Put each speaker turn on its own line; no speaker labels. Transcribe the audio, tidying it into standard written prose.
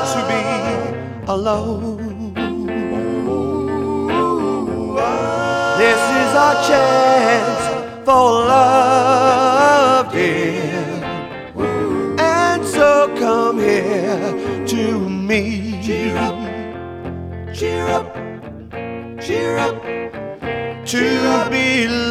to be alone. This is our chance for love, dear. And so come here to me. Cheer up, cheer up, cheer up, to be loved.